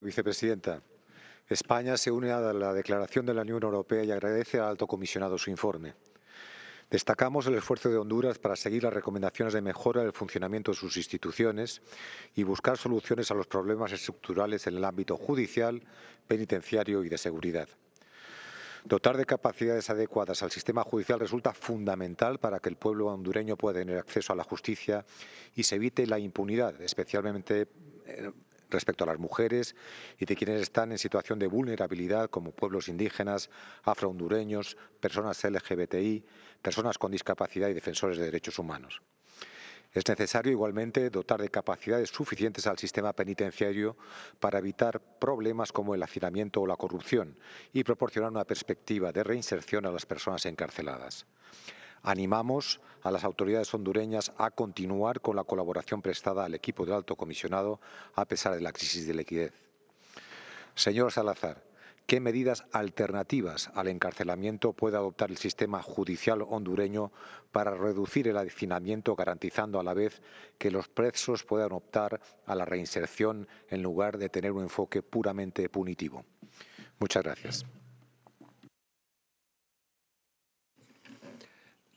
Vicepresidenta, España se une a la declaración de la Unión Europea y agradece al Alto Comisionado su informe. Destacamos el esfuerzo de Honduras para seguir las recomendaciones de mejora del funcionamiento de sus instituciones y buscar soluciones a los problemas estructurales en el ámbito judicial, penitenciario y de seguridad. Dotar de capacidades adecuadas al sistema judicial resulta fundamental para que el pueblo hondureño pueda tener acceso a la justicia y se evite la impunidad, especialmente respecto a las mujeres y de quienes están en situación de vulnerabilidad, como pueblos indígenas, afrohondureños, personas LGBTI, personas con discapacidad y defensores de derechos humanos. Es necesario igualmente dotar de capacidades suficientes al sistema penitenciario para evitar problemas como el hacinamiento o la corrupción y proporcionar una perspectiva de reinserción a las personas encarceladas. Animamos a las autoridades hondureñas a continuar con la colaboración prestada al equipo del Alto Comisionado a pesar de la crisis de liquidez. Señor Salazar, ¿qué medidas alternativas al encarcelamiento puede adoptar el sistema judicial hondureño para reducir el hacinamiento, garantizando a la vez que los presos puedan optar a la reinserción en lugar de tener un enfoque puramente punitivo? Muchas gracias.